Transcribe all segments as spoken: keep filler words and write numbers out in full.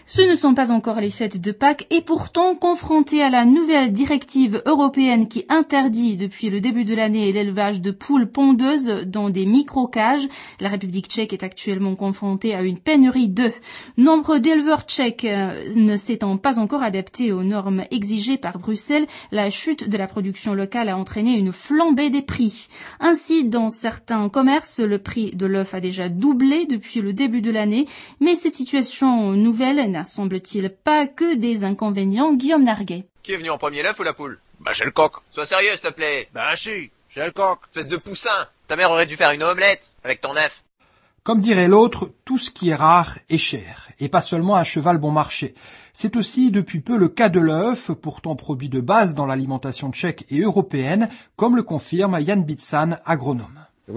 Ce ne sont pas encore les fêtes de Pâques et pourtant, confrontés à la nouvelle directive européenne qui interdit depuis le début de l'année l'élevage de poules pondeuses dans des micro-cages, la République tchèque est actuellement confrontée à une pénurie d'œufs. Nombre d'éleveurs tchèques ne s'étant pas encore adaptés aux normes exigées par Bruxelles, la chute de la production locale a entraîné une flambée des prix. Ainsi, dans certains commerces, le prix de l'œuf a déjà doublé depuis le début de l'année, mais cette situation nouvelle n'a semble-t-il pas que des inconvénients. Guillaume Narguet. Qui est venu en premier, l'œuf ou la poule? Bah j'ai le coq. Sois sérieux s'il te plaît. Bah si, j'ai le coq. Espèce de poussin. Ta mère aurait dû faire une omelette avec ton œuf. Comme dirait l'autre, tout ce qui est rare est cher, et pas seulement un cheval bon marché. C'est aussi depuis peu le cas de l'œuf, pourtant produit de base dans l'alimentation tchèque et européenne, comme le confirme Jan Bitsan, agronome.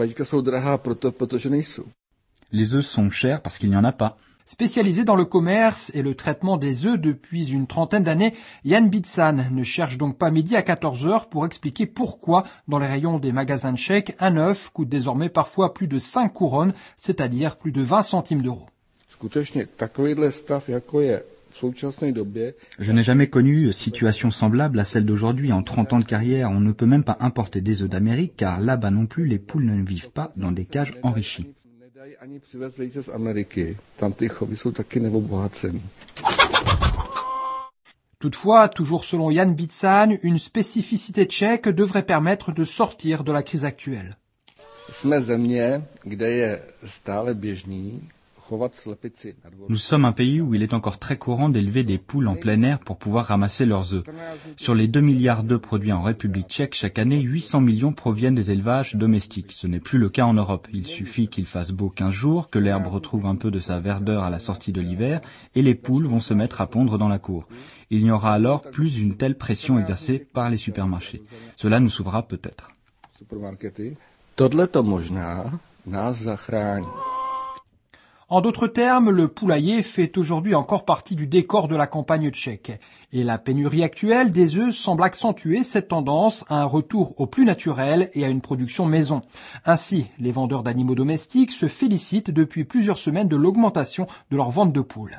Les œufs sont chers parce qu'il n'y en a pas. Spécialisé dans le commerce et le traitement des œufs depuis une trentaine d'années, Jan Bitsan ne cherche donc pas midi à quatorze heures pour expliquer pourquoi, dans les rayons des magasins tchèques, un œuf coûte désormais parfois plus de cinq couronnes, c'est-à-dire plus de vingt centimes d'euros. Je n'ai jamais connu situation semblable à celle d'aujourd'hui. En trente ans de carrière, on ne peut même pas importer des œufs d'Amérique, car là-bas non plus, les poules ne vivent pas dans des cages enrichies. Toutefois, toujours selon Jan Bitsan, une spécificité tchèque devrait permettre de sortir de la crise actuelle. Nous sommes un pays où il est encore très courant d'élever des poules en plein air pour pouvoir ramasser leurs œufs. Sur les deux milliards d'œufs produits en République tchèque chaque année, huit cents millions proviennent des élevages domestiques. Ce n'est plus le cas en Europe. Il suffit qu'il fasse beau quinze jours, que l'herbe retrouve un peu de sa verdeur à la sortie de l'hiver, et les poules vont se mettre à pondre dans la cour. Il n'y aura alors plus une telle pression exercée par les supermarchés. Cela nous sauvera peut-être. En d'autres termes, le poulailler fait aujourd'hui encore partie du décor de la campagne tchèque. Et la pénurie actuelle des œufs semble accentuer cette tendance à un retour au plus naturel et à une production maison. Ainsi, les vendeurs d'animaux domestiques se félicitent depuis plusieurs semaines de l'augmentation de leur vente de poules.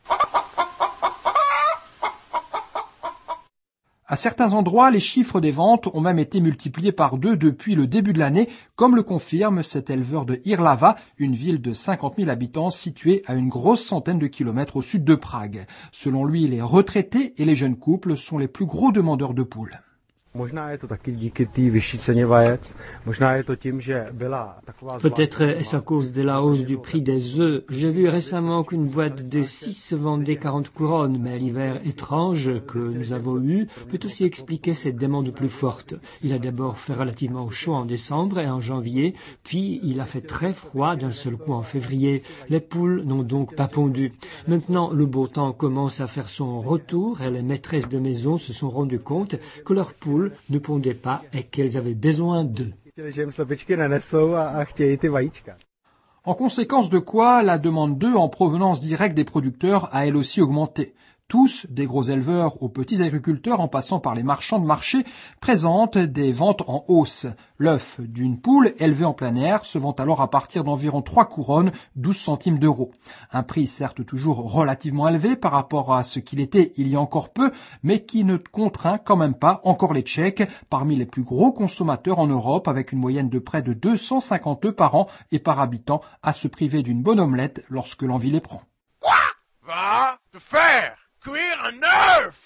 À certains endroits, les chiffres des ventes ont même été multipliés par deux depuis le début de l'année, comme le confirme cet éleveur de Irlava, une ville de cinquante mille habitants située à une grosse centaine de kilomètres au sud de Prague. Selon lui, les retraités et les jeunes couples sont les plus gros demandeurs de poules. Peut-être est-ce à cause de la hausse du prix des œufs. J'ai vu récemment qu'une boîte de six se vendait quarante couronnes, mais l'hiver étrange que nous avons eu peut aussi expliquer cette demande plus forte. Il a d'abord fait relativement chaud en décembre et en janvier, puis il a fait très froid d'un seul coup en février. Les poules n'ont donc pas pondu. Maintenant, le beau temps commence à faire son retour et les maîtresses de maison se sont rendues compte que leurs poules ne pondaient pas et qu'elles avaient besoin d'eux. En conséquence de quoi, la demande d'œufs en provenance directe des producteurs a elle aussi augmenté. Tous, des gros éleveurs aux petits agriculteurs en passant par les marchands de marché, présentent des ventes en hausse. L'œuf d'une poule élevée en plein air se vend alors à partir d'environ trois couronnes, douze centimes d'euros. Un prix certes toujours relativement élevé par rapport à ce qu'il était il y a encore peu, mais qui ne contraint quand même pas encore les Tchèques, parmi les plus gros consommateurs en Europe, avec une moyenne de près de deux cent cinquante œufs par an et par habitant, à se priver d'une bonne omelette lorsque l'envie les prend. Quoi va te faire cuire un œuf?